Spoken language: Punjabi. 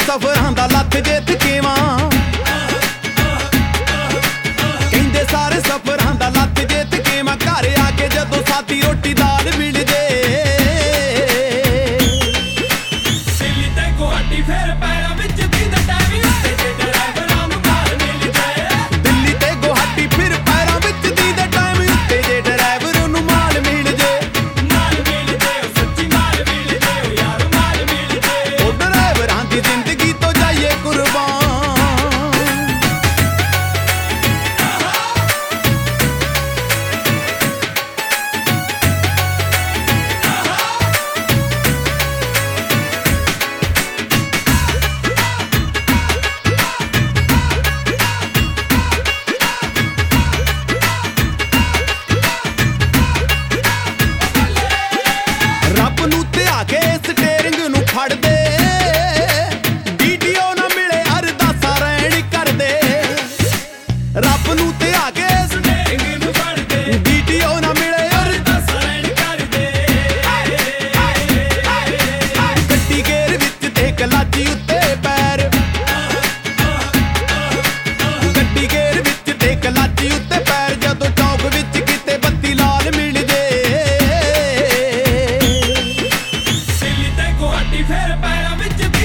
ਸਫਰਾਂ ਦਾ ਲੱਥ ਜੇ ਥਕੇਵਾਂ ਕਹਿੰਦੇ ਸਾਰੇ ਸਫਰਾਂ ਦਾ ਲੱਥ ਜੇ ਥਕੇਵਾਂ ਘਰ ਆ ਕੇ ਜਦੋਂ ਸਾਦੀ ਰੋਟੀ ਦਾਲ ਮਿਲ ਜੇ ਦਿੱਲੀ ਤੇ ਗੁਹਾਟੀ ਫੇਰ ਪੈਰਾਂ ਵਿੱਚ ਦੀਦਾ ਟਾਈਮ ਉੱਤੇ ਜੇ ਡਰਾਈਵਰਾਂ ਨੂੰ ਮਾਲ ਮਿਲ ਜਾਏ ਦਿੱਲੀ ਤੇ ਗੁਹਾਟੀ ਫਿਰ ਪੈਰਾਂ ਵਿੱਚ ਦੀਦਾ ਟਾਈਮ ਉੱਤੇ ਜੇ ਡਰਾਈਵਰ ਨੂੰ ਮਾਲ ਮਿਲ ਜੇ ਸੱਚੀ ਮਾਲ ਮਿਲ ਜੇ ਯਾਰ ਮਾਲ ਮਿਲ ਜੇ ਉਹ ਡਰਾਈਵਰਾਂ ਦੀ ਜ਼ਿੰਦਗੀ ਤੋਂ ਜਾਈਏ ਕੁਰਬਾਨ ਰੱਬ ਨੂੰ ਧਿਆ ਕੇ ਸਟੀਅਰਿੰਗ ਨੂੰ ਫੜਦੇ ਡੀਟੀਓ ਨਾ ਮਿਲੇ ਅਰਦਾਸਾਂ ਰਹਿਣ ਕਰਦੇ ਰੱਬ ਨੂੰ ਧਿਆ ਕੇ ਸਟੇਰਿੰਗ ਨੂੰ ਫੜਦੇ ਡੀਟੀਓ ਨਾ ਮਿਲੇ ਅਰਦਾਸਾਂ ਰਹਿਣ ਕਰਦੇ ਗੱਡੀ ਗੇਰ ਵਿੱਚ ਤੇ ਕਲਾਚੀ ਉੱਤੇ ਪੈਰ ਗੱਡੀ ਗੇਰ ਵਿੱਚ ਤੇ ਕਲਾਚੀ ਉੱਤੇ ਪੈਰ ਜਦੋਂ ਚੌਕ ਵਿੱਚ ਕਿਤੇ ਬੱਤੀ ਲਾਲ ਮਿਲ ਜੇ ਦਿੱਲੀ ਤੇ ਗੁਹਾਟੀ ਫੇਰ ਪੈਰਾਂ ਵਿੱਚ